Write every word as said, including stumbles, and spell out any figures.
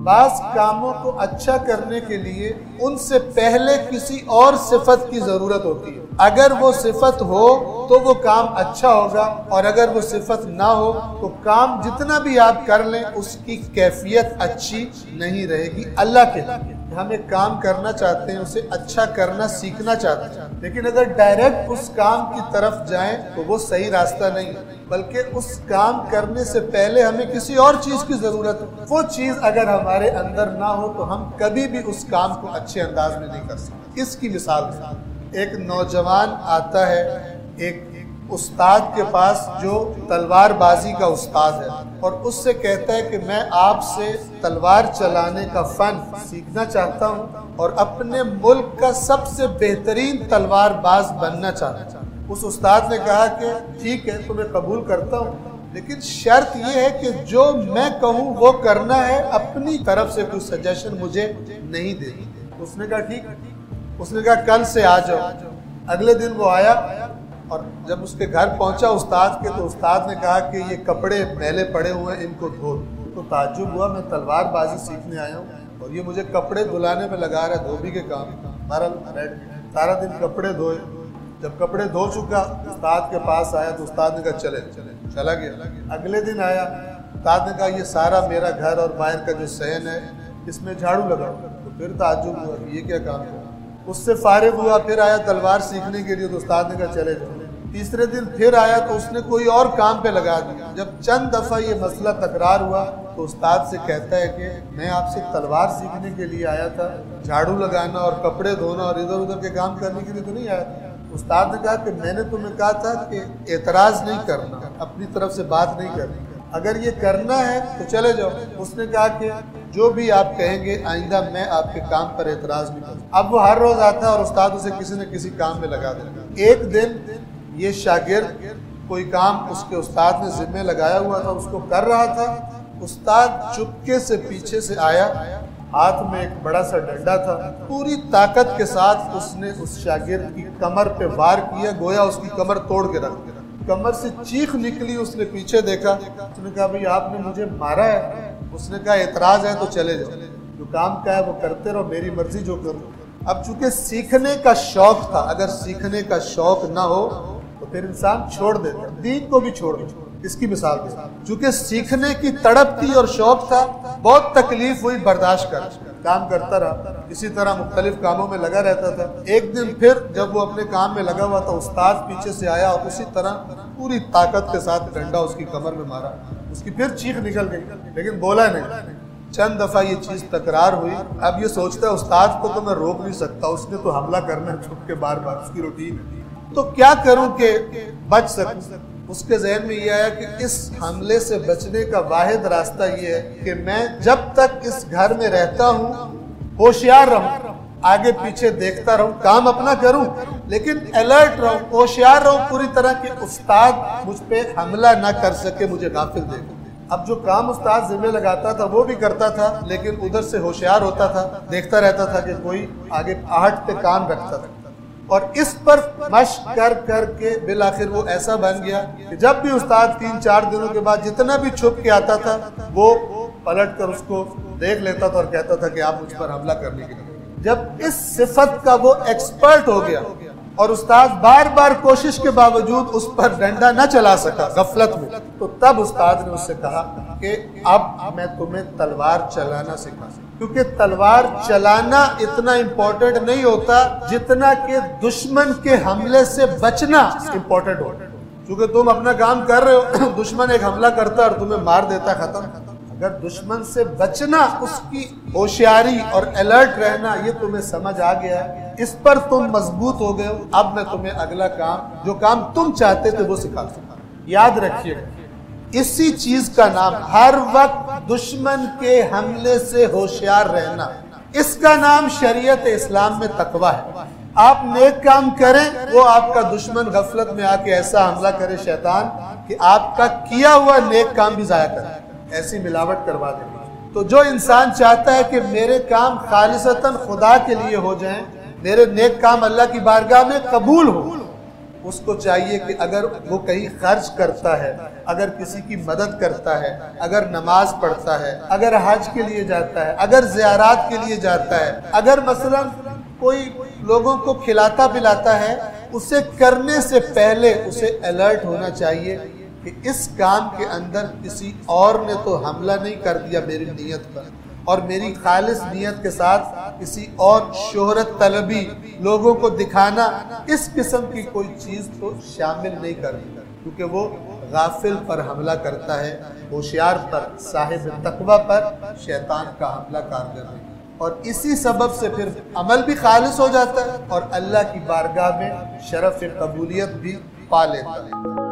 बास कामों को अच्छा करने के लिए उनसे पहले किसी और सिफत की जरूरत होती है। अगर वो सिफत हो तो वो काम अच्छा होगा, और अगर वो सिफत ना हो तो काम जितना भी आप कर लें उसकी कैफियत अच्छी नहीं रहेगी। अल्लाह के लिए हम एक काम करना चाहते हैं, उसे अच्छा करना सीखना चाहते हैं, लेकिन अगर डायरेक्ट उस काम की तरफ जाएं तो वो सही रास्ता नहीं है, बल्कि उस काम करने से पहले हमें किसी और चीज की जरूरत है। वो चीज अगर हमारे अंदर ना हो तो हम कभी भी उस काम को अच्छे अंदाज में नहीं कर सकते। इसकी मिसाल है, एक नौजवान आता है एक उस्ताद के पास जो तलवारबाजी का उस्ताद है, और उससे कहता है कि मैं आपसे तलवार चलाने का फन सीखना चाहता हूँ और अपने मुल्क का सबसे बेहतरीन तलवारबाज बनना चाहता हूँ। उस उस्ताद ने कहा कि ठीक है, तुम्हें कबूल करता हूँ, लेकिन शर्त यह है कि जो मैं कहूँ वो करना है, अपनी तरफ से कोई सजेशन मुझे नहीं देनी। उसने कहा ठीक। उसने कहा कल से आ जाओ। अगले दिन वो आया, और जब उसके घर पहुंचा उस्ताद के, तो उस्ताद ने कहा कि ये कपड़े मैले पड़े हुए हैं, इनको धो। तो ताज्जुब हुआ, मैं तलवारबाजी सीखने आया हूँ और ये मुझे कपड़े धुलाने में लगा रहा है, धोबी के काम। सारा सारा दिन कपड़े धोए। जब कपड़े धो चुका, उस्ताद के पास आया तो उस्ताद ने कहा चले चले चला गया। अगले दिन आया, उस्ताद ने कहा ये सारा मेरा घर और बाहर का जो सहन है इसमें झाड़ू लगाओ। तो फिर ताज्जुब हुआ ये क्या काम है। उससे फारिग हुआ, फिर आया तलवार सीखने के लिए, तो उस्ताद ने कहा चले जाओ। तीसरे दिन फिर आया तो उसने कोई और काम पे लगा दिया। जब चंद दफा ये मसला तकरार हुआ तो उस्ताद से कहता है कि मैं आपसे तलवार सीखने के लिए आया था, झाड़ू लगाना और कपड़े धोना और इधर उधर के काम करने के लिए तो नहीं आया था। उस्ताद ने कहा कि मैंने तुम्हें कहा था कि एतराज नहीं करना, अपनी तरफ से बात नहीं करनी, अगर ये करना है तो चले जाओ। उसने कहा कि जो भी आप कहेंगे आइंदा मैं आपके काम पर एतराज नहीं करूँगा। अब वो हर रोज आता है और उस्ताद उसे किसी न किसी काम में लगा देगा। एक दिन ये शागिर्द कोई काम उसके उस्ताद ने जिम्मे लगाया हुआ था, उसको कर रहा था। उस्ताद चुपके से पीछे से आया, हाथ में एक बड़ा सा डंडा था, पूरी ताकत के साथ उसने उस शागिर्द की कमर पे वार किया, गोया उसकी कमर तोड़ के रख दिया। कमर से चीख निकली, उसने पीछे देखा, उसने कहा भाई आपने मुझे मारा है। उसने कहा एतराज है तो चले जाओ, जो काम का है वो करते रहो, मेरी मर्जी जो करो। अब चूंकि सीखने का शौक था, अगर सीखने का शौक ना हो तो फिर इंसान छोड़ देता, दीन को भी छोड़ देता। इसकी मिसाल दे, चूंकि सीखने की तड़प थी और शौक था, बहुत तकलीफ हुई, बर्दाश्त कर काम करता रहा, इसी तरह मुख्तलिफ कामों में लगा रहता था। एक दिन फिर जब वो अपने काम में लगा हुआ था, उस्ताद पीछे से आया और उसी तरह पूरी ताकत के साथ डंडा उसकी कमर में मारा। उसकी फिर चीख निकल गई, लेकिन बोला नहीं। चंद दफा ये चीज तकरार हुई। अब ये सोचता है उस्ताद को तो मैं रोक नहीं सकता, उसने तो हमला करना छुप के बार बार, उसकी रूटीन है, तो क्या करूं कि बच सकूं। उसके जहन में यह आया कि इस हमले से बचने का वाहिद रास्ता ये है कि मैं जब तक इस घर में रहता हूँ होशियार रहूं, आगे पीछे देखता रहूं, काम अपना करूं, लेकिन अलर्ट रहूं, होशियार रहूं पूरी तरह कि उस्ताद मुझ पे हमला ना कर सके, मुझे गाफिल देखे। अब जो काम उस्ताद जिम्मे लगाता था वो भी करता था, लेकिन उधर से होशियार होता था, देखता रहता था कि कोई आगे आहट पे काम रखता था। और इस पर मशक कर कर के बिलाखिर वो ऐसा बन गया कि जब भी उस्ताद तीन चार दिनों के बाद जितना भी छुप के आता था, वो पलट कर उसको देख लेता था और कहता था कि आप मुझ पर हमला करने के लिए। जब इस सिफत का वो एक्सपर्ट हो गया और उस्ताद बार बार कोशिश के बावजूद उस पर डंडा न चला सका गफलत में, तो तब उस्ताद ने उससे कहा कि अब मैं तुम्हें तलवार चलाना सिखा, क्योंकि तलवार चलाना इतना इम्पोर्टेंट नहीं होता जितना कि दुश्मन के हमले से बचना इम्पोर्टेंट होता है। क्योंकि तुम अपना काम कर रहे हो, दुश्मन एक हमला करता और तुम्हें मार देता, खत्म। अगर दुश्मन से बचना, उसकी होशियारी और अलर्ट रहना, ये तुम्हें समझ आ गया है, इस पर तुम मजबूत हो गए हो, अब मैं तुम्हें अगला काम, जो काम तुम चाहते थे वो सिखा सकता। याद रखिए, इसी चीज का नाम, हर वक्त दुश्मन के हमले से होशियार रहना, इसका नाम शरीयत इस्लाम में तकवा है। आप नेक काम करें, वो आपका दुश्मन गफलत में आके ऐसा हमला करे शैतान कि आपका किया हुआ नेक काम भी जाया करे, ऐसी मिलावट करवा देगी। तो जो इंसान चाहता है कि मेरे काम खालिसतन खुदा के लिए हो जाएं, मेरे नेक काम अल्लाह की बारगाह में कबूल हो, उसको चाहिए कि अगर वो कहीं खर्च करता है, अगर किसी की मदद करता है, अगर नमाज पढ़ता है, अगर हज के लिए जाता है, अगर ज़ियारात के लिए जाता है, अगर मसलन कोई लोगों को खिलाता पिलाता है, उसे करने से पहले उसे अलर्ट होना चाहिए कि इस काम के अंदर किसी और ने तो हमला नहीं कर दिया मेरी नीयत पर, और मेरी खालिस नीयत के साथ किसी और शोहरत तलबी, लोगों को दिखाना, इस किस्म की कोई चीज़ तो शामिल नहीं करनी, क्योंकि वो गाफिल पर हमला करता है, होशियार पर, साहिब तकवा पर शैतान का हमला कारगर है। और इसी सबब से फिर अमल भी खालिस हो जाता है और अल्लाह की बारगाह में शरफ कबूलियत भी पा लेता है।